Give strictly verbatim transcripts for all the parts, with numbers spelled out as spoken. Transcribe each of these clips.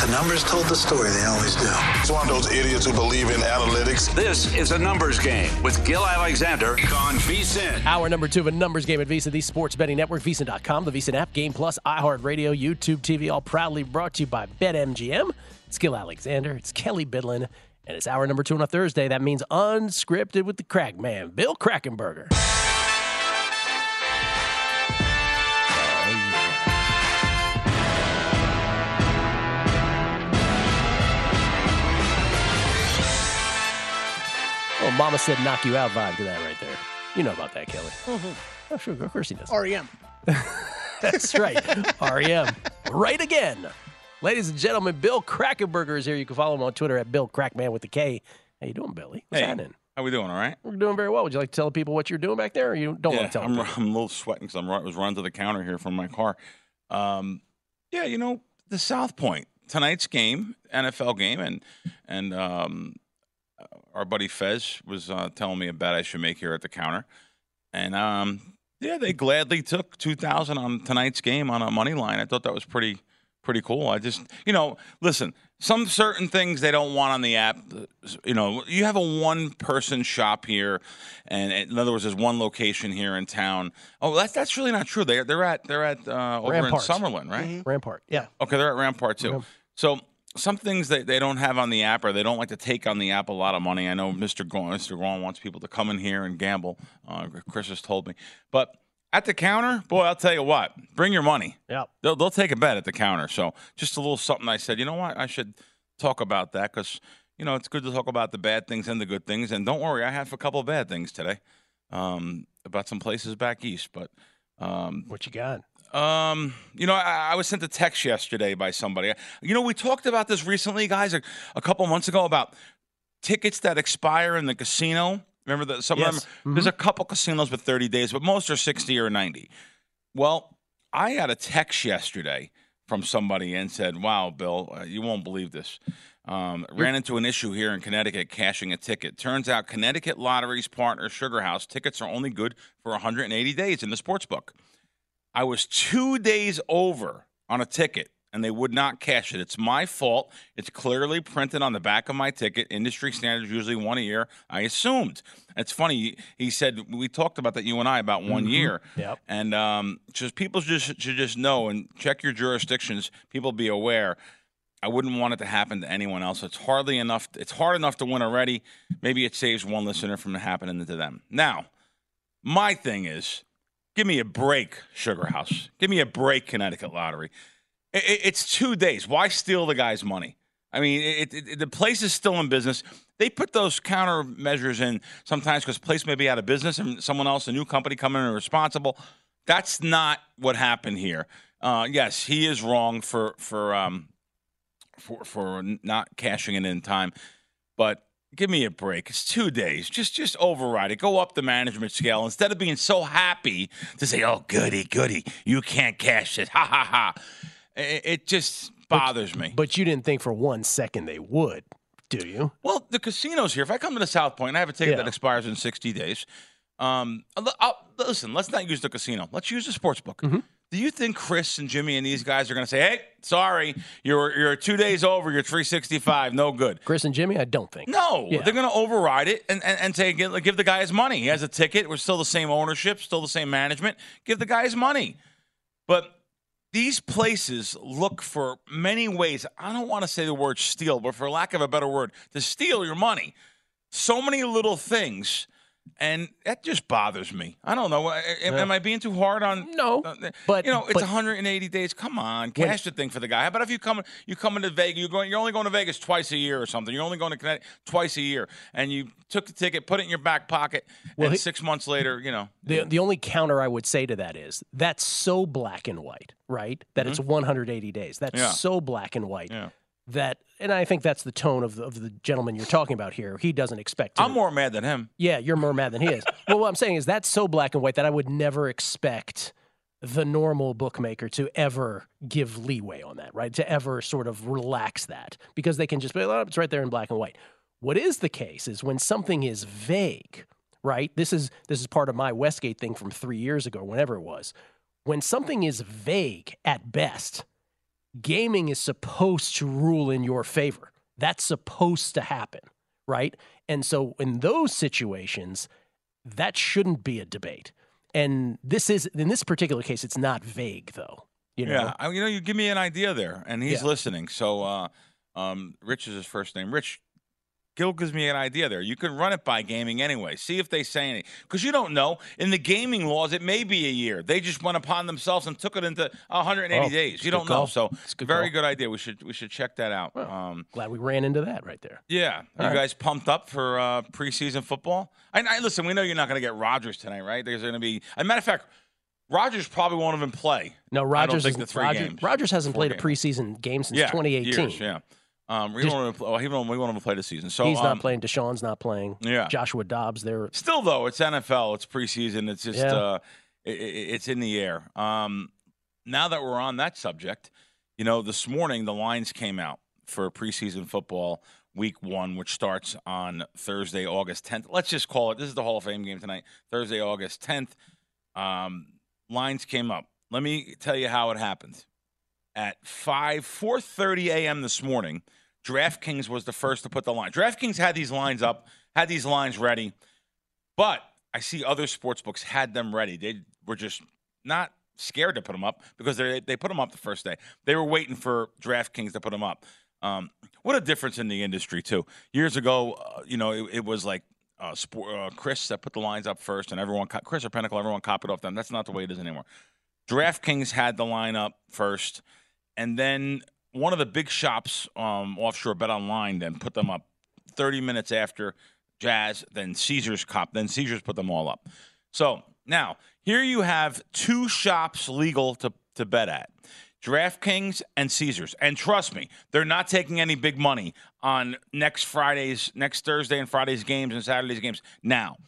the numbers told the story, they always do. It's one of those idiots who believe in analytics. This is a numbers game with Gil Alexander on VSiN. Hour number two of a numbers game at VSiN, the sports betting network, VSiN dot com, the VSiN app, Game Plus, iHeartRadio, YouTube T V, all proudly brought to you by BetMGM. It's Gil Alexander, it's Kelly Bidlin, and it's hour number two on a Thursday. That means unscripted with the crack man, Bill Krackomberger. Oh, Mama said knock you out vibe to that right there. You know about that, Kelly. Mm-hmm. Oh, sure, of course he does. R E M. That's right. R E M. Right again. Ladies and gentlemen, Bill Krackomberger is here. You can follow him on Twitter at Bill Crackman with the K. How you doing, Billy? What's hey, happening? How we doing, all right? We're doing very well. Would you like to tell people what you're doing back there, or you don't yeah, want to tell I'm, them? I'm a little sweating because I'm I was running to the counter here from my car. Um, yeah, you know, the South Point. Tonight's game, N F L game, and and um, our buddy Fez was uh, telling me a bet I should make here at the counter. And, um, yeah, they gladly took two thousand dollars on tonight's game on a money line. I thought that was pretty pretty cool. I just, you know, listen, some certain things they don't want on the app. You know, you have a one-person shop here, and in other words, there's one location here in town. Oh, that's that's really not true. They're, they're at, they're at uh, over Rampart. in Summerlin, right? Mm-hmm. Rampart, yeah. Okay, they're at Rampart, too. Ramp- So some things that they don't have on the app, or they don't like to take on the app a lot of money. I know Mister Gawn, Mister Gawn wants people to come in here and gamble. Uh, Chris has told me. But at the counter, boy, I'll tell you what, bring your money. Yeah. They'll, they'll take a bet at the counter. So just a little something I said, you know what, I should talk about that because, you know, it's good to talk about the bad things and the good things. And don't worry, I have a couple of bad things today um, about some places back east. But um, what you got? Um, you know, I, I was sent a text yesterday by somebody. You know, we talked about this recently, guys, a, a couple months ago about tickets that expire in the casino. Remember that some Yes. of them? Mm-hmm. There's a couple casinos with thirty days, but most are sixty or ninety. Well, I got a text yesterday from somebody and said, "Wow, Bill, uh, you won't believe this. Um, ran into an issue here in Connecticut cashing a ticket. Turns out Connecticut Lottery's partner, Sugar House, tickets are only good for one hundred eighty days in the sports book. I was two days over on a ticket, and they would not cash it. It's my fault. It's clearly printed on the back of my ticket. Industry standards usually one a year. I assumed. It's funny. He said, we talked about that, you and I, about one Mm-hmm. year. Yep. And um, just people just, should just know and check your jurisdictions. People be aware. I wouldn't want it to happen to anyone else. It's hardly enough. It's hard enough to win already. Maybe it saves one listener from happening to them. Now, my thing is, give me a break, Sugar House. Give me a break, Connecticut Lottery. It, it, it's two days. Why steal the guy's money? I mean, it, it, it, the place is still in business. They put those countermeasures in sometimes because the place may be out of business and someone else, a new company coming in, are responsible. That's not what happened here. Uh, yes, he is wrong for for um for for not cashing it in time, but give me a break. It's two days. Just just override it. Go up the management scale. Instead of being so happy to say, oh, goody, goody, you can't cash it. Ha, ha, ha. It, it just bothers but, me. But you didn't think for one second they would, do you? Well, the casino's here. If I come to the South Point and I have a ticket Yeah. that expires in sixty days, um, I'll, I'll, listen, let's not use the casino. Let's use the sports book. Mm-hmm. Do you think Chris and Jimmy and these guys are going to say, hey, sorry, you're you're two days over, you're three sixty-five, no good? Chris and Jimmy, I don't think. No, Yeah. they're going to override it and, and, and say, give, give the guy his money. He has a ticket. We're still the same ownership, still the same management. Give the guy his money. But these places look for many ways. I don't want to say the word steal, but for lack of a better word, to steal your money. So many little things. And that just bothers me. I don't know. Am, Yeah. am I being too hard on? No, uh, but- you know, it's but- one hundred eighty days. Come on, When- cash the thing for the guy. How about if you come, you come into Vegas? You're going. You're only going to Vegas twice a year or something. You're only going to Connecticut twice a year, and you took the ticket, put it in your back pocket, Well, and he- six months later, you know. The the only counter I would say to that is that's so black and white, right? That it's one hundred eighty days. That's Yeah. so black and white Yeah. that, and I think that's the tone of the, of the gentleman you're talking about here. He doesn't expect to. I'm more mad than him. Yeah, you're more mad than he is. Well, what I'm saying is that's so black and white that I would never expect the normal bookmaker to ever give leeway on that, right? To ever sort of relax that because they can just be, oh, it's right there in black and white. What is the case is when something is vague, right? This is this is part of my Westgate thing from three years ago, whenever it was. When something is vague at best, gaming is supposed to rule in your favor. That's supposed to happen, right? And so in those situations, that shouldn't be a debate. And this is, in this particular case, it's not vague, though. You know? Yeah, I, you know, you give me an idea there, and he's Yeah. listening. So, uh, um, Rich is his first name. Rich, Gil gives me an idea there. You can run it by gaming anyway. See if they say anything. Because you don't know. In the gaming laws, it may be a year. They just went upon themselves and took it into one hundred eighty Oh, days. You good don't know. call. So, It's a good very call. good idea. We should we should check that out. Well, um, Glad we ran into that right there. yeah. All you right. guys pumped up for uh, preseason football? And I, listen, we know you're not going to get Rodgers tonight, right? There's going to be – as a matter of fact, Rodgers probably won't even play. No, Rodgers, think is, the three Rodgers, games. Rodgers hasn't Four played games. a preseason game since Yeah, twenty eighteen. years, yeah. Um, we Just- won't even, well, he won't, we won't even play the season. So He's um, not playing. Deshaun's not playing. Yeah. Joshua Dobbs, they're Still, though, it's N F L. It's preseason. It's just Yeah. uh, it, it- it's in the air. Um, now that we're on that subject, you know, this morning the lines came out for preseason football week one, which starts on Thursday, August tenth. Let's just call it. This is the Hall of Fame game tonight. Thursday, August tenth. Um, lines came up. Let me tell you how it happened. At five, four thirty a.m. this morning, DraftKings was the first to put the line. DraftKings had these lines up, had these lines ready, but I see other sports books had them ready. They were just not scared to put them up because they they put them up the first day. They were waiting for DraftKings to put them up. Um, what a difference in the industry too. Years ago, uh, you know, it, it was like uh, sport, uh, Chris that put the lines up first, and everyone, co- Chris or Pinnacle, everyone copied off them. That's not the way it is anymore. DraftKings had the line up first, and then one of the big shops um, offshore, Bet Online, then put them up thirty minutes after Jazz. Then Caesars cop. Then Caesars put them all up. So now here you have two shops legal to to bet at: DraftKings and Caesars. And trust me, they're not taking any big money on next Friday's, next Thursday and Friday's games and Saturday's games. Now,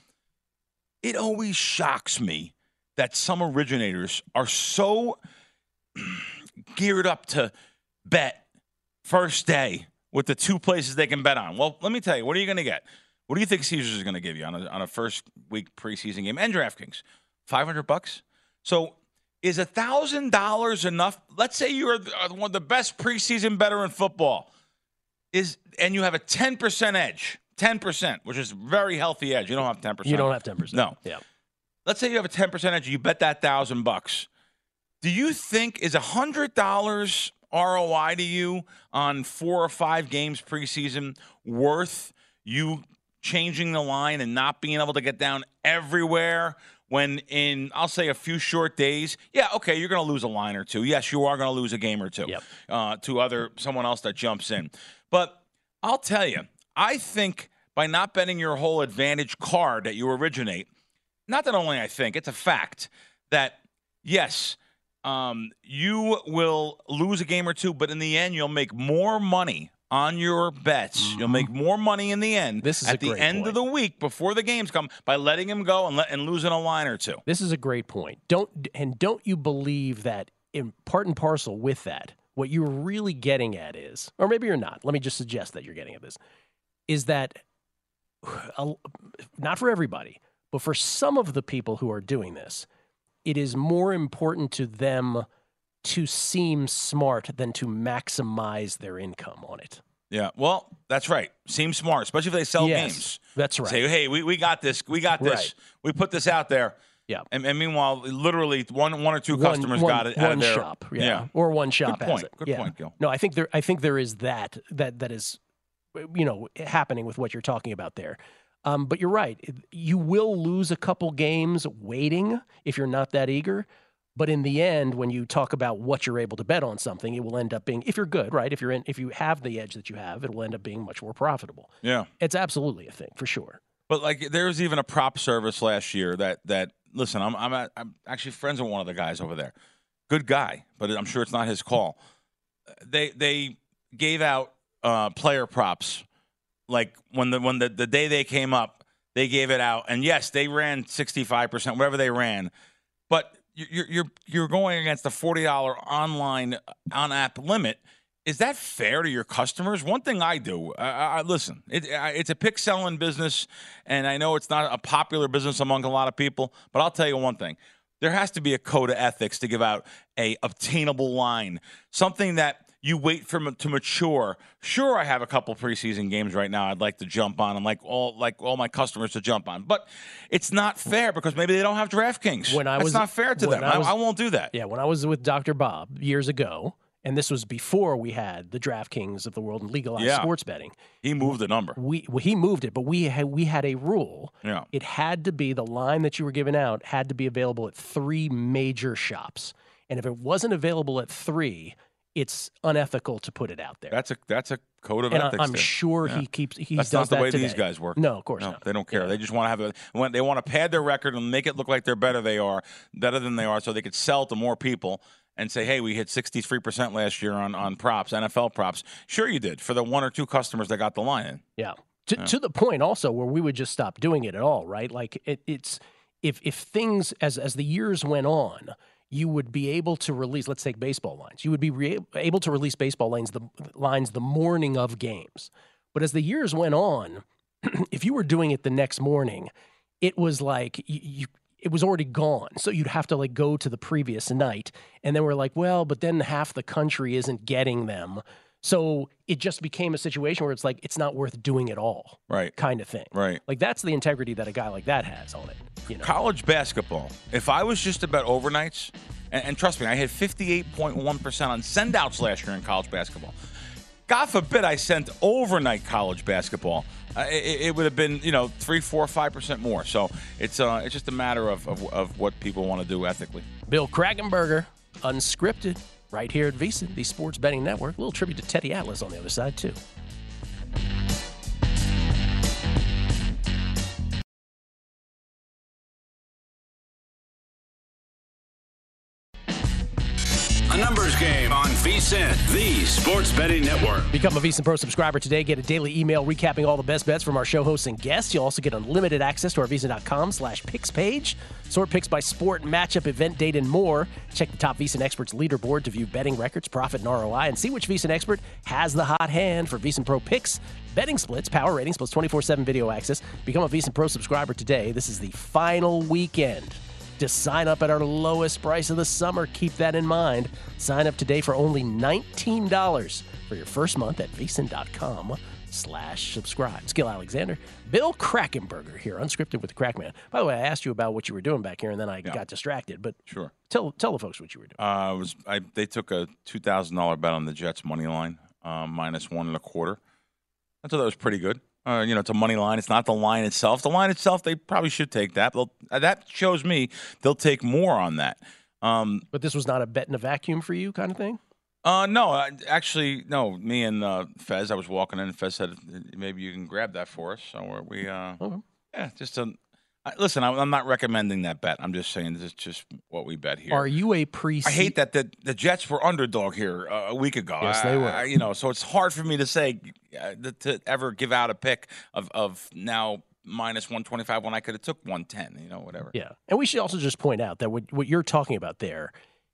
it always shocks me that some originators are so geared up to bet first day with the two places they can bet on. Well, let me tell you, what are you going to get? What do you think Caesars is going to give you on a, on a first week preseason game? And DraftKings, five hundred bucks. So is one thousand dollars enough? Let's say you're the- one of the best preseason bettor in football, is and you have a ten percent edge, ten percent, which is a very healthy edge. You don't have ten percent. you don't have ten percent. No. Yeah. Let's say you have a ten percent edge, you bet that one thousand bucks. Do you think is one hundred dollars R O I to you on four or five games preseason worth you changing the line and not being able to get down everywhere when in, I'll say, a few short days? Yeah, okay, you're going to lose a line or two. Yes, you are going to lose a game or two Yep. uh, to other someone else that jumps in. But I'll tell you, I think by not betting your whole advantage card that you originate, not that only I think, it's a fact that, yes, um, you will lose a game or two, but in the end, you'll make more money on your bets. Mm-hmm. You'll make more money in the end This is at a the great end point. of the week before the games come by letting him go and, let, and losing a line or two. This is a great point. Don't and don't you believe that in part and parcel with that, what you're really getting at is, or maybe you're not. Let me just suggest that you're getting at this, is that uh, not for everybody, but for some of the people who are doing this, it is more important to them to seem smart than to maximize their income on it. Yeah, well, that's right. Seem smart, especially if they sell Yes, games. that's right. Say, hey, we, we got this. We got this. Right. We put this out there. Yeah. And, and meanwhile, literally one one or two One- customers one- got it out one of their shop, yeah. or one shop Good has point. it. Good yeah. point, Gil. No, I think there. I think there is that that that is, you know, happening with what you're talking about there. Um, but you're right. You will lose a couple games waiting if you're not that eager. But in the end, when you talk about what you're able to bet on something, it will end up being, if you're good, right? If you're in, if you have the edge that you have, it will end up being much more profitable. Yeah. It's absolutely a thing for sure. But like, there was even a prop service last year that that listen, I'm I'm at, I'm actually friends with one of the guys over there. Good guy, but I'm sure it's not his call. They they gave out uh, player props like when the when the, the day they came up, they gave it out, and yes, they ran sixty-five percent, whatever they ran, but you're you're you're going against the forty dollars online on app limit. Is that fair to your customers? One thing I do, I, I listen. It, I, it's a pick selling business, and I know it's not a popular business among a lot of people. But I'll tell you one thing: There has to be a code of ethics to give out a obtainable line, something that you wait for m- to mature. Sure, I have a couple preseason games right now I'd like to jump on and like all like all my customers to jump on. But it's not fair because maybe they don't have DraftKings. When I That's was, not fair to them. I, was, I, I won't do that. Yeah, when I was with Doctor Bob years ago, and this was before we had the DraftKings of the world and legalized Yeah. sports betting. He moved the number. We well, he moved it, but we had we had a rule. Yeah. It had to be the line that you were giving out had to be available at three major shops, and if it wasn't available at three, it's unethical to put it out there. That's a that's a code of and I, ethics. I'm there. sure Yeah. he keeps. He That's does not the that way today. these guys work. No, of course No, not. they don't care. Yeah. They just want to have a. When they want to pad their record and make it look like they're better. They are better than they are, so they could sell to more people and say, "Hey, we hit sixty-three percent last year on on props, N F L props." Sure, you did for the one or two customers that got the line in. Yeah. To, Yeah. to the point also where we would just stop doing it at all, right? Like it, it's if if things as as the years went on, you would be able to release. Let's take baseball lines. You would be re- able to release baseball lines the lines the morning of games. But as the years went on, if you were doing it the next morning, it was like you, you it was already gone. So you'd have to like go to the previous night, and then we're like, well, but then half the country isn't getting them. So it just became a situation where it's like, it's not worth doing at all. Right. Kind of thing. Right. Like that's the integrity that a guy like that has on it. You know? College basketball. If I was just about overnights, and, and trust me, I had fifty-eight point one percent on send-outs last year in college basketball. God forbid I sent overnight college basketball. Uh, it, it would have been, you know, three, four, five percent more. So it's uh, it's just a matter of, of, of what people want to do ethically. Bill Krakenberger, unscripted, right here at VSiN, the Sports Betting Network. A little tribute to Teddy Atlas on the other side, too. A numbers game on VSiN, the Sports Betting Network. Become a VSiN Pro subscriber today. Get a daily email recapping all the best bets from our show hosts and guests. You'll also get unlimited access to our VSiN.com slash picks page. Sort picks by sport, matchup, event date, and more. Check the top VSiN experts leaderboard to view betting records, profit, and R O I, and see which VSiN expert has the hot hand for VSiN Pro picks, betting splits, power ratings, plus twenty-four seven video access. Become a VSiN Pro subscriber today. This is the final weekend to sign up at our lowest price of the summer. Keep that in mind. Sign up today for only nineteen dollars for your first month at VSiN.com slash subscribe. It's Gil Alexander. Bill Krakenberger here, unscripted with the Crackman. By the way, I asked you about what you were doing back here, and then I Yeah. got distracted. But Sure. tell tell the folks what you were doing. Uh, was I? They took a two thousand dollar bet on the Jets money line, uh, minus one and a quarter. I thought that was pretty good. Uh, you know, it's a money line. It's not the line itself. The line itself, they probably should take that. They'll, uh, that shows me they'll take more on that. Um, But this was not a bet in a vacuum for you kind of thing? uh, no, I, actually, no. Me and uh, Fez, I was walking in, and Fez said, maybe you can grab that for us. So we're, we, uh, Okay. yeah, just a. I, listen, I, I'm not recommending that bet. I'm just saying this is just what we bet here. Are you a pre I hate that the, the Jets were underdog here uh, a week ago. Yes, they were. I, I- you know, so it's hard for me to say uh, to ever give out a pick of, of now minus one twenty-five when I could have took one ten. You know, whatever. Yeah. And we should also just point out that what, what you're talking about there,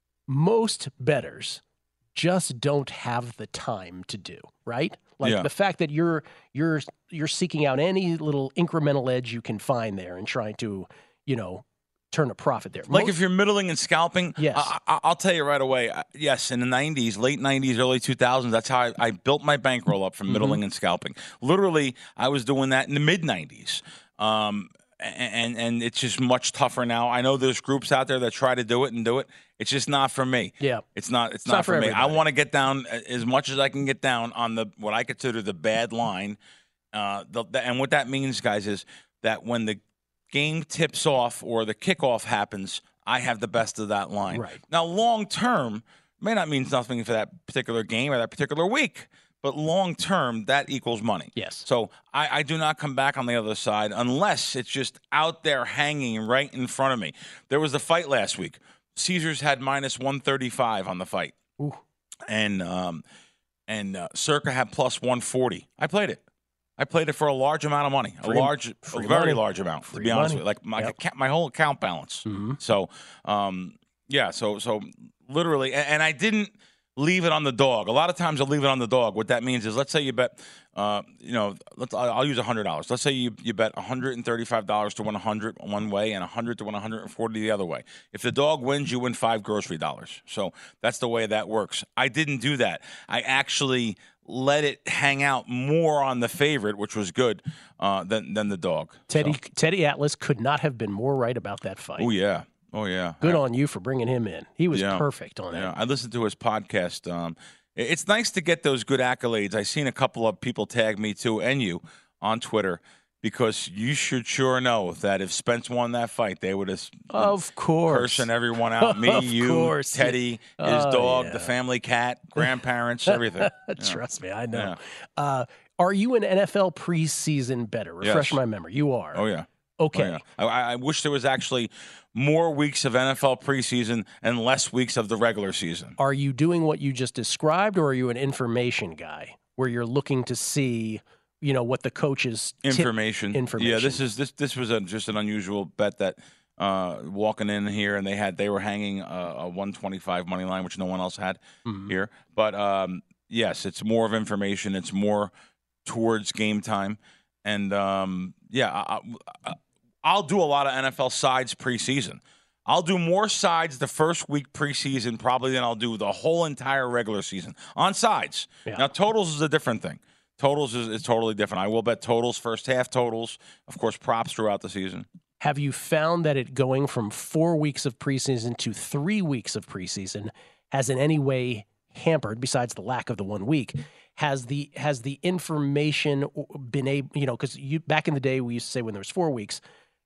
most bettors just don't have the time to do, right? Like Yeah. the fact that you're you're you're seeking out any little incremental edge you can find there and trying to, you know, turn a profit there. Like Most- if you're middling and scalping, Yes. I, I, I'll tell you right away. uh, Yes, in the nineties, late nineties, early two thousands, that's how I, I built my bankroll up from middling and scalping. Literally, I was doing that in the mid nineties. Um, and and it's just much tougher now. I know there's groups out there that try to do it and do it. It's just not for me. Yeah. It's not. It's, It's not, not for for me. I everybody. want to get down a- as much as I can get down on the what I consider the bad line. Uh, the, the, and what that means, guys, is that when the game tips off or the kickoff happens, I have the best of that line. Right. Now, long term may not mean nothing for that particular game or that particular week, but long term that equals money. Yes. So I, I do not come back on the other side unless it's just out there hanging right in front of me. There was a fight last week. Caesars had minus one thirty-five on the fight, Ooh. and um, and uh, Circa had plus one forty. I played it. I played it for a large amount of money, a Free- large, a free very money. large amount, to Free be honest money. with you. Like my Yep. account, my whole account balance. Mhm. So, um, yeah, so so literally, and, and I didn't leave it on the dog. A lot of times I'll leave it on the dog. What that means is, let's say you bet, uh, you know, let's, I'll use one hundred dollars. Let's say you, you bet one hundred thirty-five dollars to win one hundred one way and one hundred to win one hundred forty the other way. If the dog wins, you win five grocery dollars. So that's the way that works. I didn't do that. I actually let it hang out more on the favorite, which was good, uh, than than the dog. Teddy so. Teddy Atlas could not have been more right about that fight. Oh, yeah. Oh, yeah. Good I, on you for bringing him in. He was yeah, perfect on that. Yeah, I listened to his podcast. Um, it's nice to get those good accolades. I've seen a couple of people tag me, too, and you, on Twitter, because you should sure know that if Spence won that fight, they would have of course cursing everyone out. Me, of you, course. Teddy, his oh, dog, yeah. the family cat, grandparents, everything. Trust yeah. me, I know. Yeah. Uh, are you an N F L preseason bettor? Refresh Yes. my memory. You are. Oh, yeah. Okay. Oh, yeah. I, I wish there was actually more weeks of N F L preseason and less weeks of the regular season. Are you doing what you just described, or are you an information guy where you're looking to see, you know, what the coaches tip- Information. information? Yeah, this is this this was a, just an unusual bet that uh, walking in here and they had they were hanging a, a one twenty-five money line, which no one else had Mhm. here. But um, yes, it's more of information. It's more towards game time, and um, yeah, I, I, I'll do a lot of N F L sides preseason. I'll do more sides the first week preseason probably than I'll do the whole entire regular season on sides. Yeah. Now, totals is a different thing. Totals is, is totally different. I will bet totals, first half totals, of course, props throughout the season. Have you found that it going from four weeks of preseason to three weeks of preseason has in any way hampered, besides the lack of the one week, has the has the information been able, you know, because you back in the day we used to say when there was four weeks,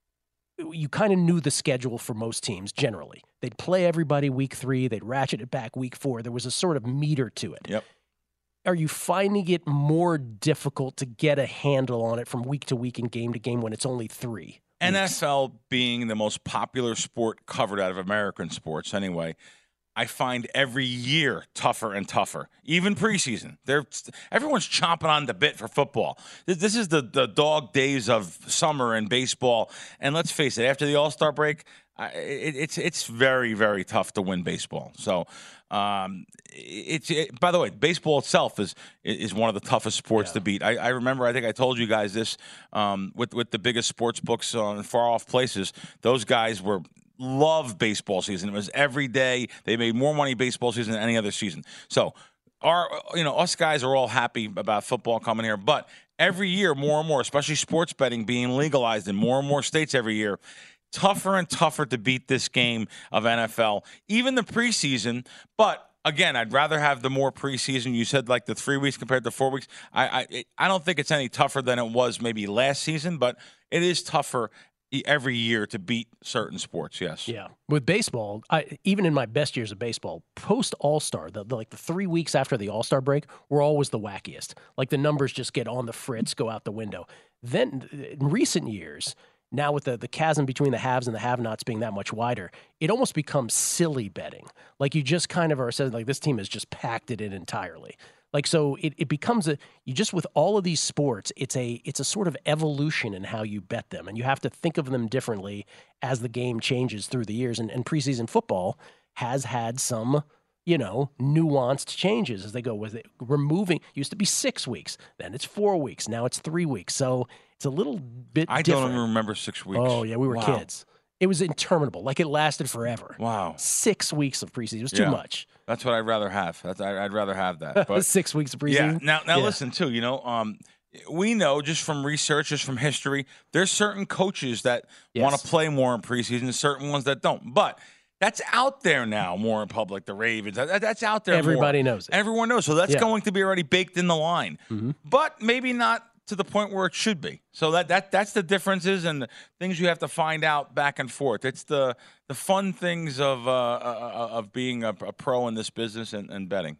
you kind of knew the schedule for most teams generally. They'd play everybody week three, they'd ratchet it back week four. There was a sort of meter to it. Yep. Are you finding it more difficult to get a handle on it from week to week and game to game when it's only three? N F L being the most popular sport covered out of American sports anyway, I find every year tougher and tougher. Even preseason, they're everyone's chomping on the bit for football. This is the the dog days of summer and baseball. And let's face it, after the All-Star break, I, it, it's it's very very tough to win baseball. So, um, it's it, by the way, baseball itself is is one of the toughest sports Yeah. to beat. I, I remember, I think I told you guys this um, with with the biggest sports books on far off places. Those guys were. Love baseball season. It was every day. They made more money baseball season than any other season. So, our you know us guys are all happy about football coming here, but every year more and more, especially sports betting being legalized in more and more states every year, tougher and tougher to beat this game of N F L, even the preseason. But again, I'd rather have the more preseason. You said like the three weeks compared to four weeks. I I, I don't think it's any tougher than it was maybe last season, but it is tougher every year to beat certain sports. Yes. Yeah. With baseball, I, even in my best years of baseball, post All-Star, the, the, like the three weeks after the All-Star break were always the wackiest. Like the numbers just get on the fritz, go out the window. Then in recent years, now with the, the chasm between the haves and the have-nots being that much wider, it almost becomes silly betting. Like you just kind of are saying, like this team has just packed it in entirely. Like, so it, it becomes a, you just, with all of these sports, it's a, it's a sort of evolution in how you bet them. And you have to think of them differently as the game changes through the years. And, and preseason football has had some, you know, nuanced changes as they go with it. Removing, used to be six weeks, then it's four weeks, now it's three weeks. So it's a little bit I different. don't even remember six weeks. Oh, yeah, we were Wow. kids. It was interminable. Like it lasted forever. Wow. Six weeks of preseason. It was too Yeah. much. That's what I'd rather have. That's, I- I'd rather have that. But Six weeks of yeah. preseason. Now, now Yeah. listen too. You know, um, we know just from research, just from history, there's certain coaches that Yes. want to play more in preseason, and certain ones that don't. But that's out there now, more in public. The Ravens, that, that's out there. Everybody more. knows it. Everyone knows. So that's Yeah. going to be already baked in the line. Mhm. But maybe not to the point where it should be. So that that that's the differences and the things you have to find out back and forth. It's the the fun things of uh, uh, of being a, a pro in this business and, and betting.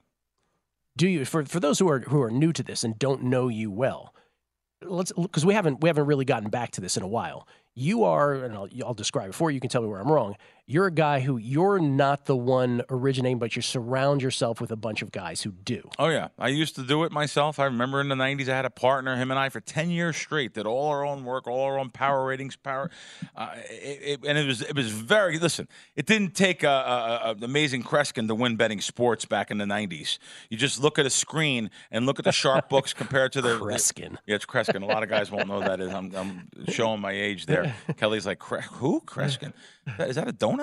Do you, for for those who are who are new to this and don't know you well, let's, because we haven't we haven't really gotten back to this in a while. you are, and I'll, I'll describe it for you, you can tell me where I'm wrong. You're a guy who you're not the one originating, but you surround yourself with a bunch of guys who do. Oh, yeah. I used to do it myself. I remember in the nineties, I had a partner, him and I, for ten years straight, did all our own work, all our own power ratings, power. Uh, it, it, and it was it was very, listen, it didn't take an amazing Kreskin to win betting sports back in the nineties. You just look at a screen and look at the sharp books compared to the. Kreskin. Yeah, it's Kreskin. A lot of guys won't know who that is. I'm, I'm showing my age there. Kelly's like, who? Kreskin? Is that a donut?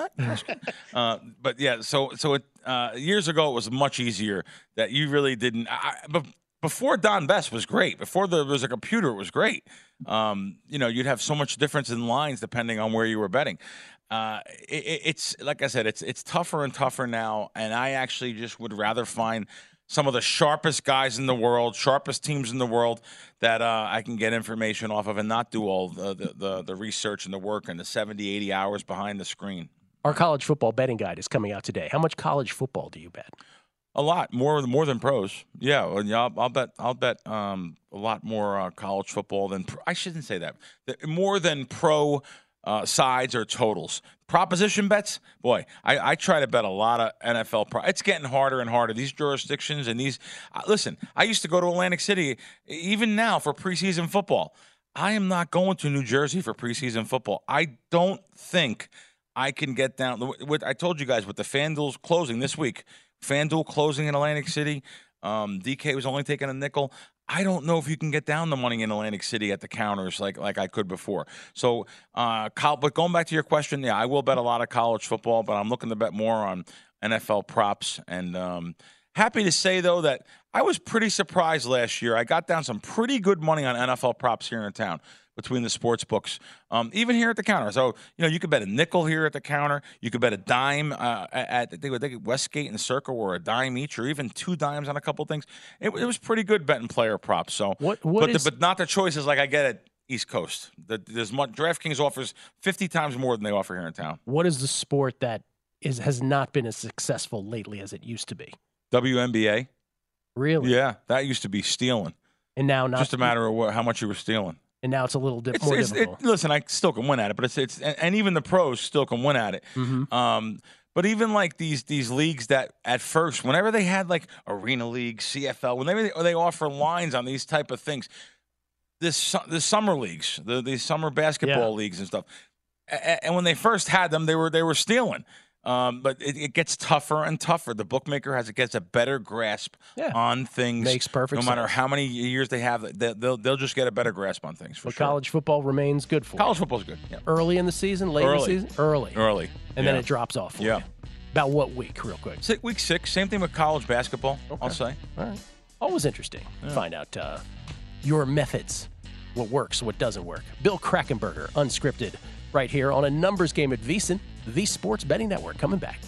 Uh, but yeah, so so it, uh, years ago it was much easier that you really didn't. I, but before Don Best was great. Before there was a computer, it was great. Um, you know, you'd have so much difference in lines depending on where you were betting. Uh, it, it's like I said, it's it's tougher and tougher now, and I actually just would rather find some of the sharpest guys in the world, sharpest teams in the world that uh, I can get information off of and not do all the, the, the, the research and the work and the seventy, eighty hours behind the screen. Our college football betting guide is coming out today. How much college football do you bet? A lot more, more than pros. Yeah, well, yeah I'll, I'll bet. I'll bet um, a lot more uh, college football than pro. I shouldn't say that. More than pro uh, sides or totals. Proposition bets, boy, I, I try to bet a lot of N F L. Pro- it's getting harder and harder. These jurisdictions and these. Uh, listen, I used to go to Atlantic City, even now for preseason football. I am not going to New Jersey for preseason football. I don't think I can get down. With, I told you guys with the FanDuel's closing this week, FanDuel closing in Atlantic City. Um, D K was only taking a nickel. I don't know if you can get down the money in Atlantic City at the counters like like I could before. So, uh, but going back to your question, yeah, I will bet a lot of college football, but I'm looking to bet more on N F L props. And um, happy to say, though, that I was pretty surprised last year. I got down some pretty good money on N F L props here in town between the sports books, um, even here at the counter. So, you know, you could bet a nickel here at the counter. You could bet a dime uh, at, I think, Westgate and Circle, or a dime each, or even two dimes on a couple of things. It, it was pretty good betting player props. So, what, what but, is, the, but not the choices like I get at East Coast. The, there's much, DraftKings offers fifty times more than they offer here in town. What is the sport that is has not been as successful lately as it used to be? W N B A. Really? Yeah, that used to be stealing. And now not. Just a matter of what, how much you were stealing. And now it's a little di- it's, more it's, difficult. It, listen, I still can win at it, but it's it's and, and even the pros still can win at it. Mm-hmm. Um, but even like these these leagues that at first, whenever they had like Arena League, C F L, whenever they, they offer lines on these type of things, this the summer leagues, the the summer basketball yeah. leagues and stuff, and, and when they first had them, they were they were stealing. Um, but it, it gets tougher and tougher. The bookmaker has it gets a better grasp yeah. on things. Makes perfect sense. No matter sense. how many years they have, they, they'll they'll just get a better grasp on things. For but sure. college football remains good for college you. football's good. Yeah. Early in the season, late Early. in the season, early, early, and yeah. then it drops off. For yeah. you. About what week, real quick? Six, week six. Same thing with college basketball. Okay. I'll say. All right. Always interesting to Yeah. find out uh, your methods, what works, what doesn't work. Bill Krackomberger, unscripted, right here on A Numbers Game at VSiN, the Sports Betting Network. Coming back.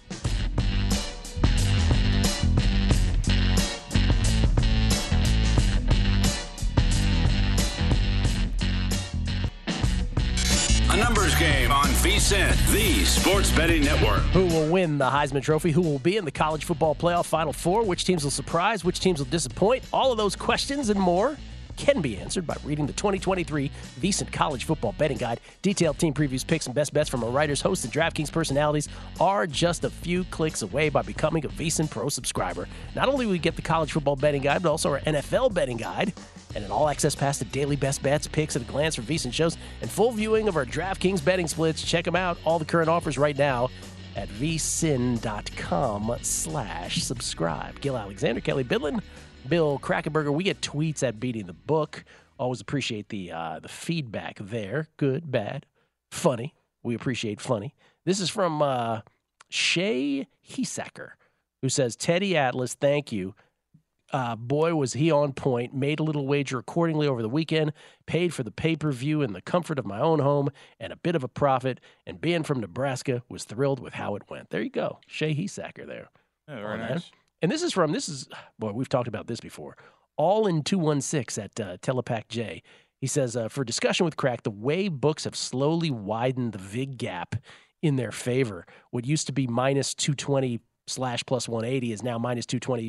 A Numbers Game on VSiN, the Sports Betting Network. Who will win the Heisman Trophy? Who will be in the college football playoff Final Four? Which teams will surprise? Which teams will disappoint? All of those questions and more can be answered by reading the twenty twenty-three VSiN College Football Betting Guide. Detailed team previews, picks, and best bets from our writers, hosts, and DraftKings personalities are just a few clicks away by becoming a VSiN Pro subscriber. Not only will you get the College Football Betting Guide, but also our N F L Betting Guide, and an all-access pass to daily best bets, picks at a glance for VSiN shows, and full viewing of our DraftKings betting splits. Check them out. All the current offers right now at vsin.com slash subscribe. Gil Alexander, Kelly Bidlin, Bill Krackomberger. We get tweets at Beating the Book. Always appreciate the uh, the feedback there. Good, bad, funny. We appreciate funny. This is from uh, Shay Hesacker, who says, Teddy Atlas, thank you. Uh, boy, was he on point. Made a little wager accordingly over the weekend. Paid for the pay-per-view in the comfort of my own home and a bit of a profit. And being from Nebraska, was thrilled with how it went. There you go. Shay Hesacker there. Yeah, very Oh, nice. man. And this is from, this is, boy, we've talked about this before. All in two one six at uh, Telepac J. He says, uh, for discussion with Crack, the way books have slowly widened the vig gap in their favor. What used to be minus two twenty slash plus one eighty is now minus two twenty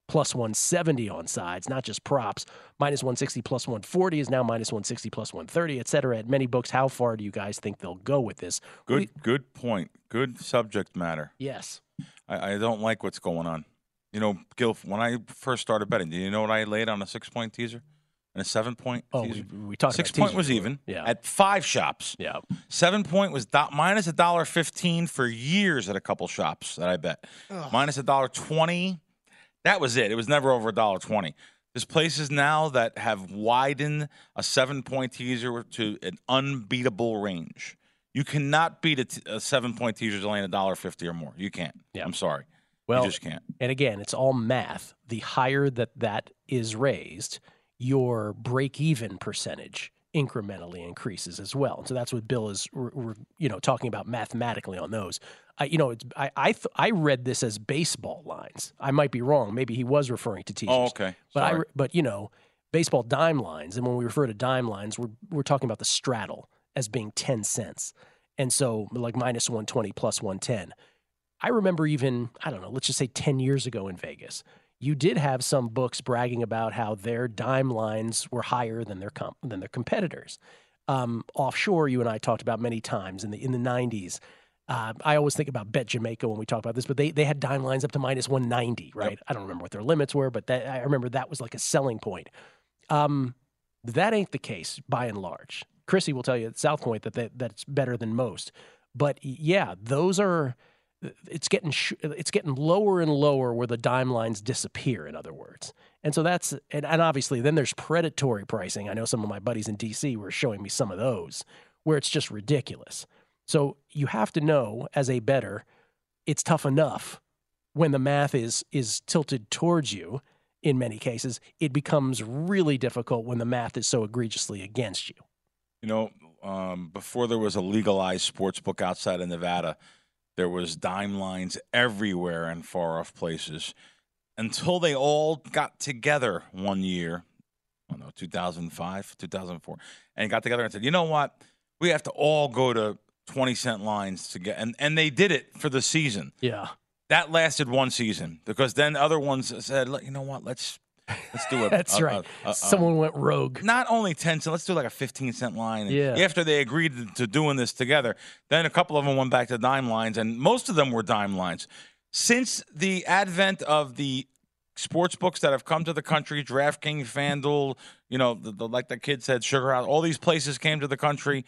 plus one seventy on sides, not just props. Minus one sixty plus one forty is now minus one sixty plus one thirty, et cetera. At many books, how far do you guys think they'll go with this? Good, We, good point. Good subject matter. yes. I, I don't like what's going on. You know, Gil, when I first started betting, do you know what I laid on a six-point teaser and a seven-point Oh, teaser? we, we talked Six about point teasers was before. even Yeah. at five shops. Yeah. Seven point was do- minus a dollar fifteen for years at a couple shops that I bet. Minus a dollar twenty. That was it. It was never over a dollar twenty. There's places now that have widened a seven point teaser to an unbeatable range. You cannot beat a, t- a seven point teaser laying a dollar fifty or more. You can't. Yeah. I'm sorry. Well, you just can't. And again, it's all math. The higher that that is raised, your break-even percentage incrementally increases as well. So that's what Bill is, we're, we're, you know, talking about mathematically on those. I, you know, it's, I I, th- I read this as baseball lines. I might be wrong. Maybe he was referring to teasers. Oh, okay. But I, Sorry. re- but you know, baseball dime lines. And when we refer to dime lines, we're we're talking about the straddle as being ten cents. And so, like minus one twenty plus one ten. I remember even, I don't know, let's just say ten years ago in Vegas, you did have some books bragging about how their dime lines were higher than their comp- than their competitors. Um, offshore, you and I talked about many times in the in the nineties. Uh, I always think about Bet Jamaica when we talk about this, but they they had dime lines up to minus one ninety, right? Yep. I don't remember what their limits were, but that, I remember that was like a selling point. Um, that ain't the case by and large. Chrissy will tell you at South Point that they, that's better than most. But yeah, those are. It's getting sh- it's getting lower and lower where the dime lines disappear, in other words. And so that's and, and obviously then there's predatory pricing. I know some of my buddies in D C were showing me some of those where it's just ridiculous. So you have to know as a bettor, it's tough enough when the math is is tilted towards you. In many cases, it becomes really difficult when the math is so egregiously against you. You know, um, before there was a legalized sports book outside of Nevada, there was dime lines everywhere in far-off places until they all got together one year, I don't know, two thousand five, two thousand four, and got together and said, you know what, we have to all go to twenty-cent lines to get, and, and they did it for the season. Yeah. That lasted one season because then other ones said, you know what, let's let's do it. That's a, right. A, a, Someone went rogue. Not only ten cents, let's do like a fifteen cent line. And yeah. After they agreed to, to doing this together, then a couple of them went back to dime lines, and most of them were dime lines. Since the advent of the sports books that have come to the country, DraftKings, FanDuel, you know, the, the, like the kid said, Sugar House, all these places came to the country.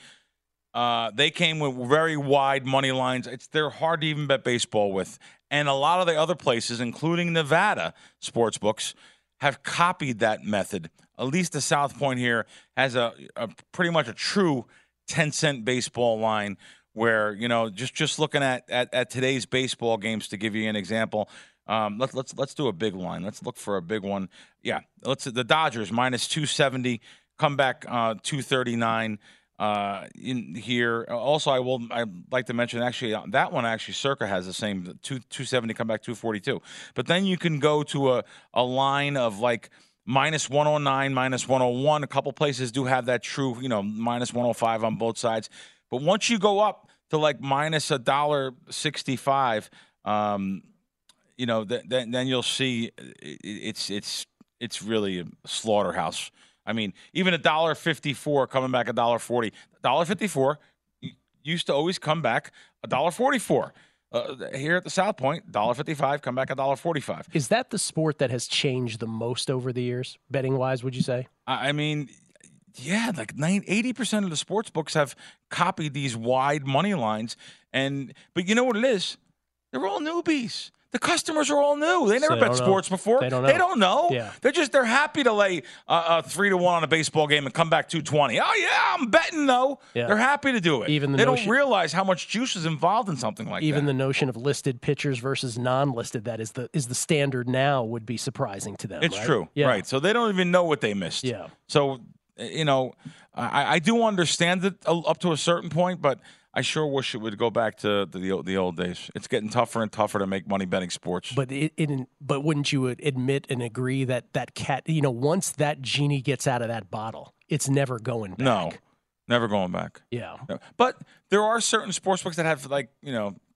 Uh, they came with very wide money lines. It's they're hard to even bet baseball with. And a lot of the other places, including Nevada sports books, have copied that method. At least the South Point here has a, a pretty much a true ten-cent baseball line where, you know, just, just looking at, at, at today's baseball games to give you an example, um, let's let's let's do a big line. Let's look for a big one. Yeah, let's the Dodgers minus two seventy, comeback uh, two thirty-nine. Uh, in here, also I will I'd like to mention actually that one actually Circa has the same two two seventy come back two forty two, but then you can go to a a line of like minus one oh nine, minus one oh one. A couple places do have that true, you know, minus one oh five on both sides, but once you go up to like minus a dollar sixty five, um, you know, th- then then you'll see it's it's it's really a slaughterhouse. I mean, even a dollar fifty-four coming back a dollar forty. A dollar fifty-four used to always come back a dollar forty-four. Uh, here at the South Point, a dollar fifty-five, come back a dollar forty-five. Is that the sport that has changed the most over the years, betting wise? Would you say? I, I mean, yeah, like eighty percent of the sports books have copied these wide money lines, and but you know what it is? They're all newbies. The customers are all new. They never So they bet don't sports know. before. They don't know. They don't know. Yeah. They're just they're happy to lay uh, a three to one on a baseball game and come back two twenty. Oh yeah, I'm betting though. Yeah. They're happy to do it. Even the they notion- don't realize how much juice is involved in something like Even that. the notion of listed pitchers versus non-listed that is the is the standard now would be surprising to them. It's right? true, Yeah. right? So they don't even know what they missed. Yeah. So you know, I, I do understand it up to a certain point, but I sure wish it would go back to the the old days. It's getting tougher and tougher to make money betting sports. But it, it but wouldn't you admit and agree that that cat, you know, once that genie gets out of that bottle, it's never going back. No, never going back. Yeah. No. But there are certain sportsbooks that have like you know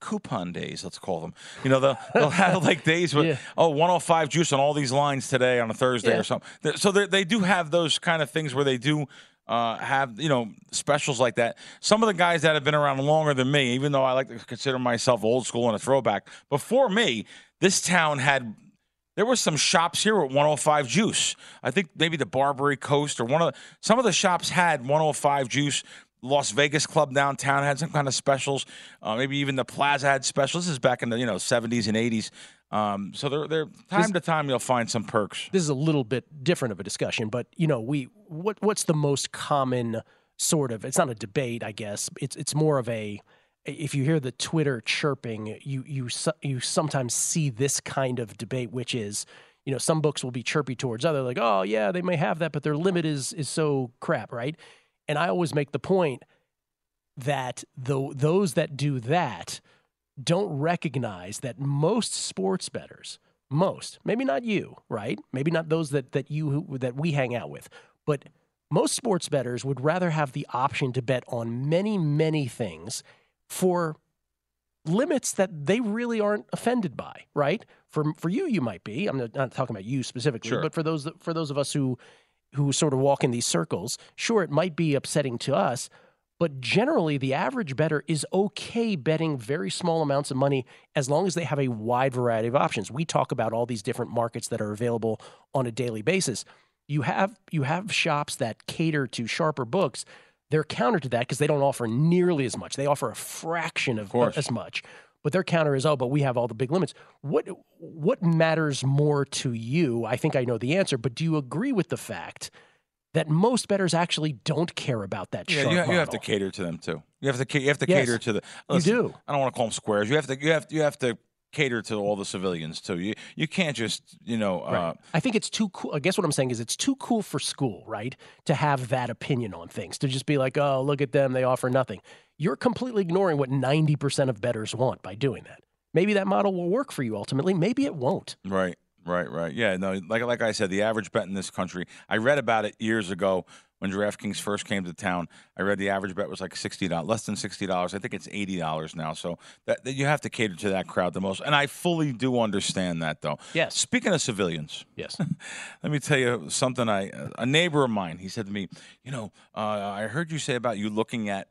coupon days, let's call them. You know, they'll, they'll have like days with, Yeah. oh, one oh five juice on all these lines today on a Thursday Yeah. or something. They're- So they they do have those kind of things where they do uh, have, you know, specials like that. Some of the guys that have been around longer than me, even though I like to consider myself old school and a throwback, before me, this town had, there were some shops here with one oh five juice. I think maybe the Barbary Coast or one of the, some of the shops had one oh five juice. Las Vegas Club downtown had some kind of specials. Uh, maybe even the Plaza had specials. This is back in the you know seventies and eighties. Um, so they're, they're time This- to time you'll find some perks. This is a little bit different of a discussion, but you know, we what what's the most common sort of? It's not a debate, I guess. It's it's more of a. If you hear the Twitter chirping, you you so- you sometimes see this kind of debate, which is, you know, some books will be chirpy towards other, like, oh yeah, they may have that, but their limit is is so crap, right? And I always make the point that the, those that do that don't recognize that most sports bettors, most, maybe not you, right? Maybe not those that, that you that we hang out with, but most sports bettors would rather have the option to bet on many, many things for limits that they really aren't offended by, right? For for you, you might be. I'm not, not talking about you specifically, Sure. but for those that, for those of us who who sort of walk in these circles, sure, it might be upsetting to us, but generally the average bettor is okay betting very small amounts of money as long as they have a wide variety of options. We talk about all these different markets that are available on a daily basis. You have you have shops that cater to sharper books. They're counter to that because they don't offer nearly as much. They offer a fraction of, course. as much. But their counter is, oh, but we have all the big limits. What what matters more to you? I think I know the answer, but do you agree with the fact that most bettors actually don't care about that Yeah, sharp you, you have to model? cater to them too. You have to ca- you have to Yes, cater to the. you do. I don't want to call them squares. You have to you have you have to cater to all the civilians too. You you can't just you know. Uh, Right. I think it's too cool. I guess what I'm saying is it's too cool for school, right? To have that opinion on things, to just be like, oh, look at them, they offer nothing. You're completely ignoring what ninety percent of bettors want by doing that. Maybe that model will work for you ultimately. Maybe it won't. Right, right, right. Yeah, no, like like I said, the average bet in this country. I read about it years ago when DraftKings first came to town. I read the average bet was like sixty dollars, less than sixty dollars. I think it's eighty dollars now. So that, that you have to cater to that crowd the most, and I fully do understand that, though. Yes. Speaking of civilians, Yes. let me tell you something. I a neighbor of mine, he said to me, you know, uh, I heard you say about you looking at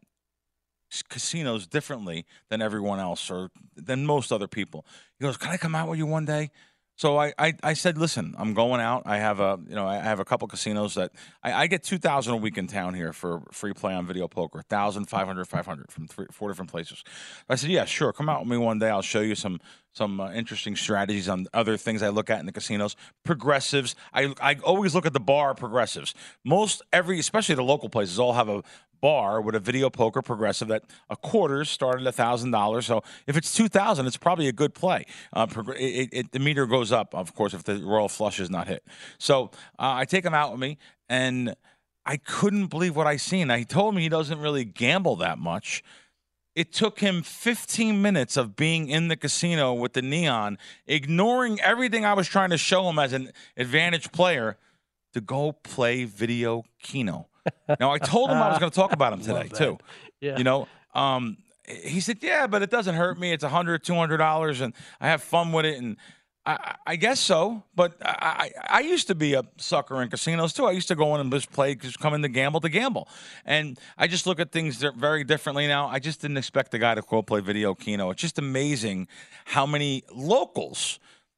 s- casinos differently than everyone else or than most other people. He goes, can I come out with you one day? So I, I, I said, listen, I'm going out. I have a, you know, I have a couple casinos that I, I get two thousand a week in town here for free play on video poker, thousand, five hundred, five hundred from three, four different places. I said, yeah, sure. Come out with me one day. I'll show you some some uh, interesting strategies on other things I look at in the casinos. Progressives. I I always look at the bar progressives. Most every, especially the local places, all have a bar with a video poker progressive that a quarter started at thousand dollars. So if it's two thousand, it's probably a good play. Uh, prog- it, it, the meter goes up, of course, if the royal flush is not hit. So uh, I take him out with me, and I couldn't believe what I seen. Now, he told me he doesn't really gamble that much. It took him fifteen minutes of being in the casino with the neon, ignoring everything I was trying to show him as an advantage player, to go play video Keno. Now, I told him I was going to talk about him today, that. too. Yeah. You know, um, he said, yeah, but it doesn't hurt me. It's one hundred dollars, two hundred dollars, and I have fun with it. And I, I guess so. But I, I, I used to be a sucker in casinos, too. I used to go in and just play, just come in to gamble to gamble. And I just look at things very differently now. I just didn't expect the guy to go play video Keno. It's just amazing how many locals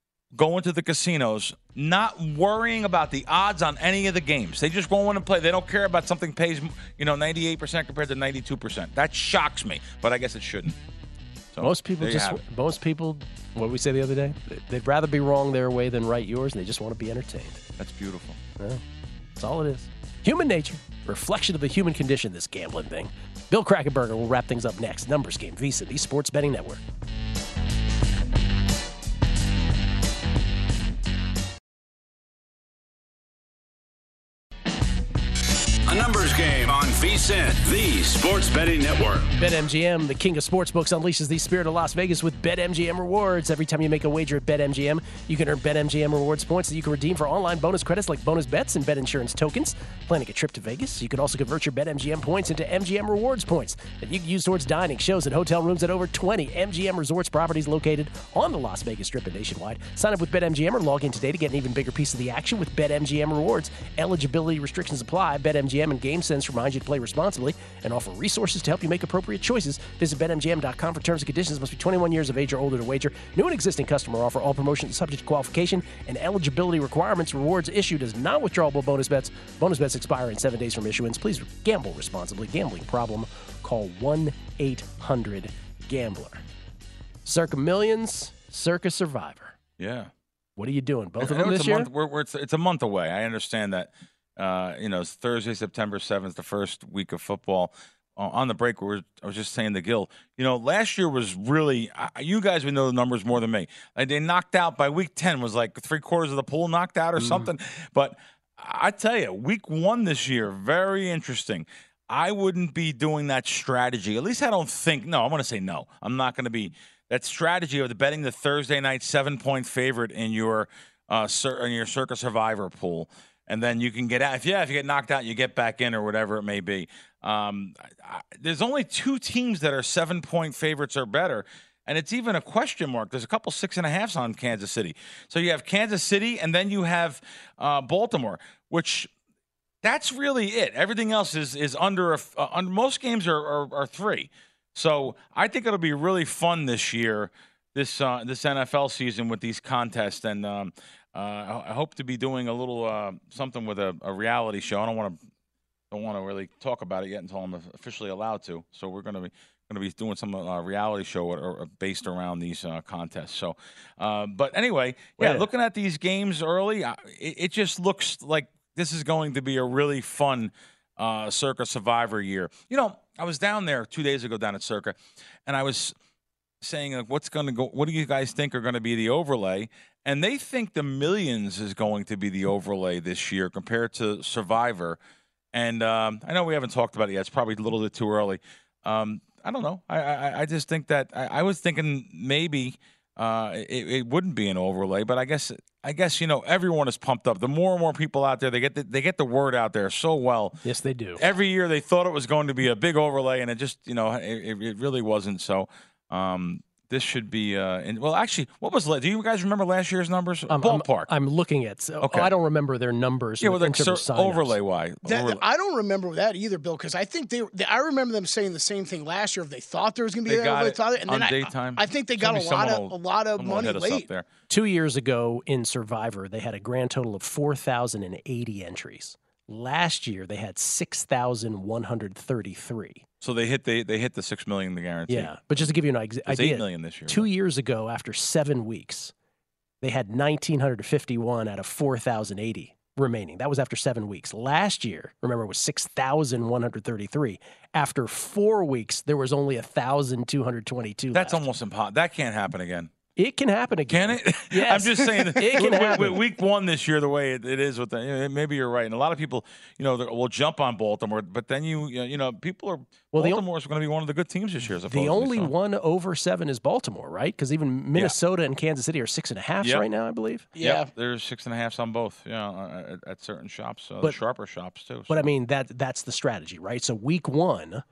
go into the casinos not worrying about the odds on any of the games. They just go in and play. They don't care about something pays, you know, ninety-eight percent compared to ninety-two percent. That shocks me, but I guess it shouldn't. So, Most people there you just, have it. most people, what did we say the other day? They'd rather be wrong their way than right yours, and they just want to be entertained. That's beautiful. Yeah, that's all it is. Human nature, reflection of the human condition, this gambling thing. Bill Krackomberger will wrap things up next. Numbers Game, VSiN, the Sports Betting Network. Numbers Game on VSiN, the Sports Betting Network. BetMGM, the king of sportsbooks, unleashes the spirit of Las Vegas with BetMGM rewards. Every time you make a wager at BetMGM, you can earn BetMGM rewards points that you can redeem for online bonus credits like bonus bets and bet insurance tokens. Planning a trip to Vegas? You can also convert your BetMGM points into M G M rewards points that you can use towards dining, shows, and hotel rooms at over twenty M G M Resorts properties located on the Las Vegas Strip and nationwide. Sign up with BetMGM or log in today to get an even bigger piece of the action with BetMGM rewards. Eligibility restrictions apply. BetMGM and GameSense remind you to play responsibly and offer resources to help you make appropriate choices. Visit Bet M G M dot com for terms and conditions. Must be twenty-one years of age or older to wager. New and existing customer offer. All promotions subject to qualification and eligibility requirements. Rewards issued as non-withdrawable bonus bets. Bonus bets expire in seven days from issuance. Please gamble responsibly. Gambling problem? Call one eight hundred gambler. Circa Millions, Circa Survivor. Yeah. What are you doing? Both I of know them it's this a year? month, we're, we're, it's, it's a month away. I understand that. Uh, you know, it's Thursday, September seventh, the first week of football. Uh, on the break, we were, I was just saying to Gil, you know, last year was really, uh, you guys would know the numbers more than me. Like they knocked out by week ten, was like three quarters of the pool knocked out or mm. something. But I tell you, week one this year, very interesting. I wouldn't be doing that strategy. At least I don't think, no, I'm going to say no. I'm not going to be, that strategy of the betting the Thursday night seven-point favorite in your, uh, in your Circa Survivor pool. And then you can get out. If yeah, if you get knocked out, you get back in or whatever it may be. Um, I, there's only two teams that are seven-point favorites or better, and it's even a question mark. There's a couple six and a halves on Kansas City. So you have Kansas City, and then you have uh, Baltimore, which that's really it. Everything else is is under a. Uh, under, most games are, are are three. So I think it'll be really fun this year, this uh, this N F L season with these contests and. Um, Uh, I hope to be doing a little uh, something with a, a reality show. I don't want to don't want to really talk about it yet until I'm officially allowed to. So we're going to be going to be doing some uh, reality show or, or based around these uh, contests. So, uh, but anyway, yeah, yeah, looking at these games early, it, it just looks like this is going to be a really fun uh, Circa Survivor year. You know, I was down there two days ago down at Circa, and I was saying, like, what's going to go? What do you guys think are going to be the overlay? And they think the Millions is going to be the overlay this year compared to Survivor. And um, I know we haven't talked about it yet. It's probably a little bit too early. Um, I don't know. I, I, I just think that I, I was thinking maybe uh, it, it wouldn't be an overlay, but I guess I guess you know everyone is pumped up. The more and more people out there, they get the, they get the word out there so well. Yes, they do. Every year they thought it was going to be a big overlay, and it just you know it, it really wasn't. So. Um, This should be uh, – well, actually, what was – do you guys remember last year's numbers? Um, Ballpark. I'm, I'm looking at so, – okay. oh, I don't remember their numbers. Yeah, well, in terms so, of overlay-wise. That, I don't remember that either, Bill, because I think they, they – I remember them saying the same thing last year. If they thought there was going to be they an overlay, it thought it, and on then daytime. I, I think they got a lot of will, a lot of money late. There. Two years ago in Survivor, they had a grand total of four thousand eighty entries. Last year, they had six thousand one hundred thirty-three. So they hit the they hit the six million the guarantee. Yeah, but just to give you an idea, it's eight million this year. Two years ago, after seven weeks, they had one thousand nine hundred fifty-one out of four thousand eighty remaining. That was after seven weeks. Last year, remember, it was six thousand one hundred thirty-three. After four weeks, there was only one thousand two hundred twenty-two. That's left. almost impossible. That can't happen again. It can happen again. Can it? Yes. I'm just saying. It can with, happen. With week one this year, the way it, it is with the, you know, maybe you're right, and a lot of people, you know, will jump on Baltimore, but then you, you know, people are. Well, Baltimore's going to be one of the good teams this year. The only so. one over seven is Baltimore, right? Because even Minnesota yeah. and Kansas City are six and a half yep. right now, I believe. Yeah, yep. There's six and a half on both. Yeah, at, at certain shops, uh, but, the sharper shops too. So. But I mean that that's the strategy, right? So week one,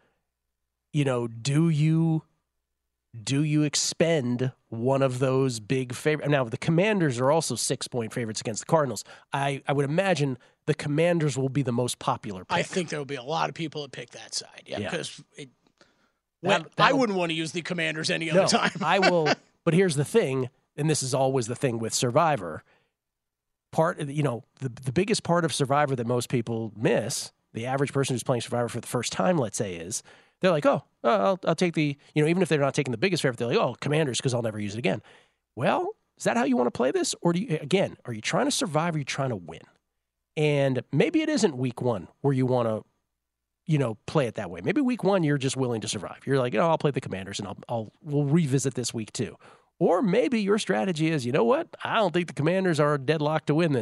you know, do you? Do you expend one of those big favorites? Now, the Commanders are also six-point favorites against the Cardinals. I, I would imagine the Commanders will be the most popular pick. I think there will be a lot of people that pick that side. Yeah, because yeah. that, I wouldn't want to use the Commanders any other no, time. I will. But here's the thing, and this is always the thing with Survivor. Part, you know, the the biggest part of Survivor that most people miss, the average person who's playing Survivor for the first time, let's say, is they're like, oh, I'll, I'll take the, you know, even if they're not taking the biggest favorite, they're like, oh, Commanders, because I'll never use it again. Well, is that how you want to play this? Or do you, again, are you trying to survive or are you trying to win? And maybe it isn't week one where you want to, you know, play it that way. Maybe week one, you're just willing to survive. You're like, oh, I'll play the Commanders and I'll, I'll, we'll revisit this week too. Or maybe your strategy is, you know what? I don't think the Commanders are deadlocked to win this.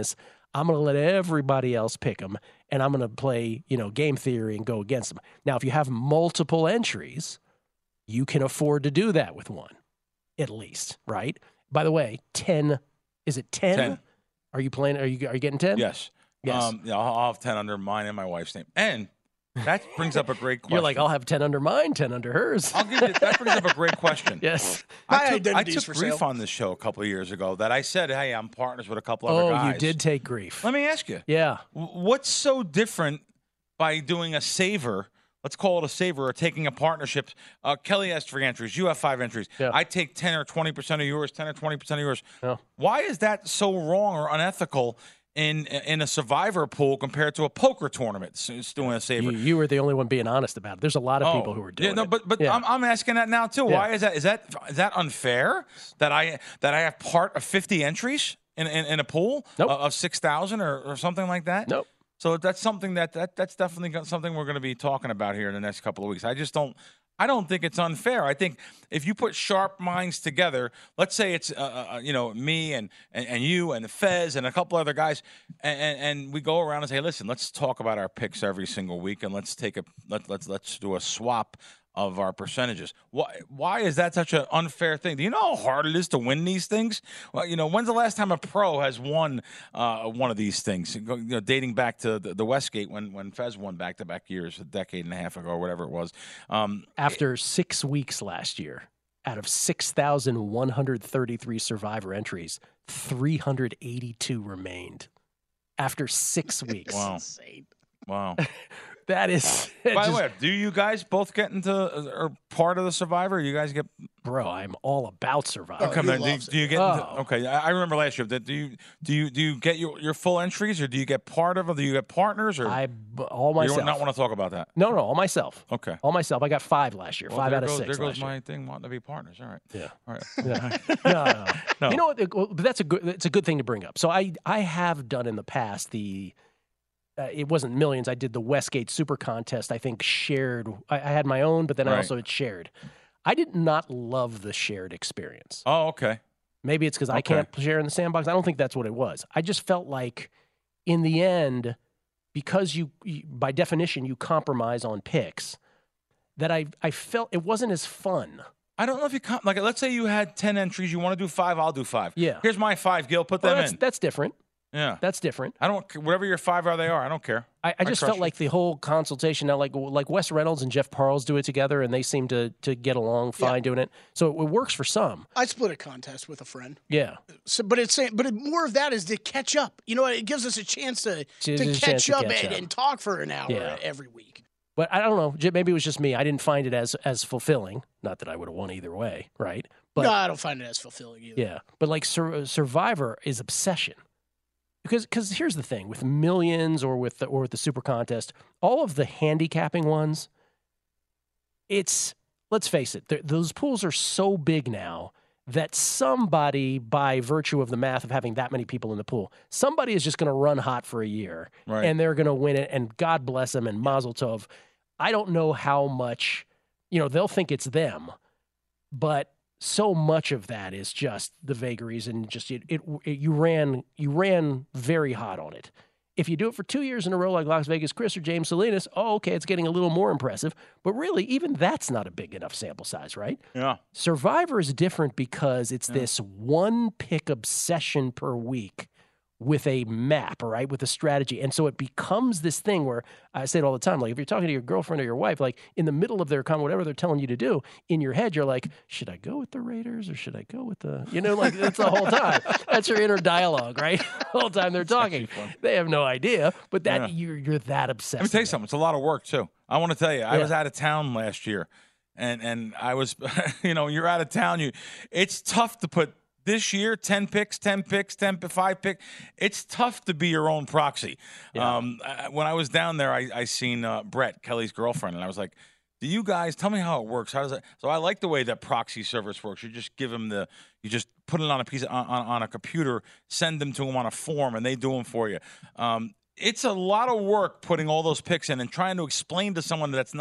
I'm going to let everybody else pick them, and I'm going to play, you know, game theory and go against them. Now, if you have multiple entries, you can afford to do that with one, at least, right? By the way, ten, is it ten? ten. Are you playing, are you, are you getting ten? Yes. Yes. Um, yeah, I'll I'll have ten under mine and my wife's name. And that brings up a great question. You're like, I'll have ten under mine, ten under hers. I'll give you, that brings up a great question. Yes. My I took, I identity's took for grief sale. on this show a couple of years ago that I said, hey, I'm partners with a couple other Oh, guys. you did take grief. Let me ask you. Yeah. w- What's so different by doing a saver? Let's call it a saver or taking a partnership. Uh, Kelly has three entries. You have five entries. Yeah. I take ten or twenty percent of yours, ten or twenty percent of yours. Yeah. Why is that so wrong or unethical in in a survivor pool compared to a poker tournament? It's, it's doing a saver. You, you were the only one being honest about it. There's a lot of people who are doing yeah, no, it. but but Yeah. I'm, I'm asking that now too. Yeah. Why is that? Is that is that unfair that I that I have part of fifty entries in in, in a pool Nope. of, of six thousand or, or something like that? Nope. So that's something that, that that's definitely got- something we're going to be talking about here in the next couple of weeks. I just don't. I don't think it's unfair. I think if you put sharp minds together, let's say it's uh, uh, you know me and, and and you and the Fez and a couple other guys, and, and, and we go around and say, listen, let's talk about our picks every single week, and let's take a let let's let's do a swap of our percentages. Why why is that such an unfair thing? Do you know how hard it is to win these things? Well, you know, when's the last time a pro has won uh, one of these things? You know, dating back to the, the Westgate when when Fez won back to back years, a decade and a half ago or whatever it was. Um, After six weeks last year, out of six thousand one hundred thirty-three survivor entries, three hundred eighty-two remained. After six weeks. Wow. Insane. wow. That is. By just- the way, do you guys both get into or part of the Survivor? You guys get Bro, I'm all about survivor. Oh, Come he on, do, loves do you it. get? Into, Oh. okay, I I remember last year. That do you do you do you get your, your full entries, or do you get part of them? Do you get partners, or I all you myself. don't not want to talk about that? No, no, all myself. Okay, All myself. I got five last year. Well, five there out of goes, six There last goes my year. thing wanting to be partners. All right, Yeah. all right. Yeah. no, no, no. No. You know what? Well, but that's a good. It's a good thing to bring up. So I I have done in the past the. Uh, it wasn't millions. I did the Westgate Super Contest. I think shared. I, I had my own, but then I Right. also had shared. I did not love the shared experience. Oh, okay. Maybe it's because I Okay. can't share in the sandbox. I don't think that's what it was. I just felt like, in the end, because you, you by definition you compromise on picks, that I I felt it wasn't as fun. I don't know if you com- like. Let's say you had ten entries. You want to do five. I'll do five. Yeah. Here's my five, Gil. Put Well, them that's in. that's different. Yeah. That's different. I don't. Whatever your five are, they are. I don't care. I, I just crush felt it. like the whole consultation now, like like Wes Reynolds and Jeff Parles do it together, and they seem to to get along fine Yeah. doing it. So it, works for some. I split a contest with a friend. Yeah. So, but it's saying, but it, more of that is to catch up. You know, it gives us a chance to to, Gives us a catch, chance to up, catch and, up. and talk for an hour Yeah. every week. But I don't know. j- Maybe it was just me. I didn't find it as as fulfilling. Not that I would have won either way, right? But no, I don't find it as fulfilling either. yeah. But like Sur- Survivor is obsession. Because because here's the thing with millions or with the, or with the super contest, all of the handicapping ones, it's let's face it, th- those pools are so big now that somebody, by virtue of the math of having that many people in the pool, somebody is just going to run hot for a year, Right. and they're going to win it. And God bless them and Mazel Tov. I don't know how much, you know, they'll think it's them, but so much of that is just the vagaries and just it, it, it you ran you ran very hot on it. If you do it for two years in a row like Las Vegas Chris or James Salinas, oh, okay, it's getting a little more impressive. But really, even that's not a big enough sample size, right? Yeah. Survivor is different because it's this one pick obsession per week with a map, all right, with a strategy. And so it becomes this thing where I say it all the time, like if you're talking to your girlfriend or your wife, like in the middle of their comment, whatever they're telling you to do, in your head, you're like, should I go with the Raiders or should I go with the, you know, like that's the whole time. That's your inner dialogue, right? The whole time they're talking. They have no idea, but that Yeah. you're, you're that obsessed. Let me tell you with it. something. It's a lot of work too. I want to tell you, I Yeah. was out of town last year, and and I was, you know, you're out of town. You, it's tough to put this year ten picks, ten picks, ten five pick. It's tough to be your own proxy. Yeah. Um, I- when I was down there, I I seen uh, Brett, Kelly's girlfriend, and I was like, do you guys tell me how it works? How does it? So I like the way that proxy service works. You just give them the, you just put it on a piece of, on, on on a computer, send them to them on a form, and they do them for you. Um, it's a lot of work putting all those picks in and trying to explain to someone that's not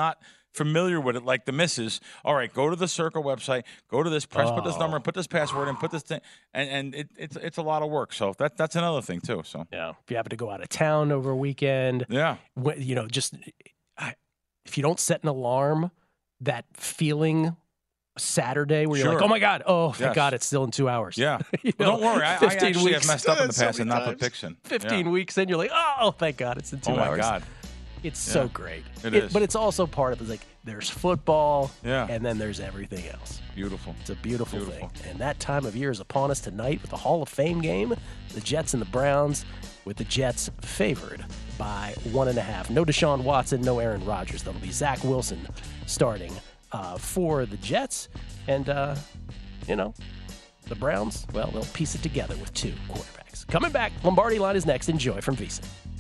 familiar with it, like the missus. All right, go to the Circle website, go to this, press, put this number, put this password in, put this thing, and, and it, it's it's a lot of work. So that that's another thing too. So yeah, if you happen to go out of town over a weekend, yeah, you know, just I, if you don't set an alarm, that feeling Saturday where you're Sure. like, oh my God, oh thank Yes. God, it's still in two hours. Yeah, You well, know, don't worry, I, I fifteen actually weeks. have messed up in the So past and many not put times. picks in. fifteen Yeah. weeks in, you're like, oh thank God, it's in two Oh my hours. God. It's Yeah. so great. It is. But it's also part of it. Like there's football, Yeah. and then there's everything else. Beautiful. It's a beautiful, Beautiful. thing. And that time of year is upon us tonight with the Hall of Fame game, the Jets and the Browns, with the Jets favored by one and a half. No Deshaun Watson, no Aaron Rodgers. That'll be Zach Wilson starting uh, for the Jets. And, uh, you know, the Browns, well, they'll piece it together with two quarterbacks. Coming back, Lombardi Line is next. Enjoy from VSiN.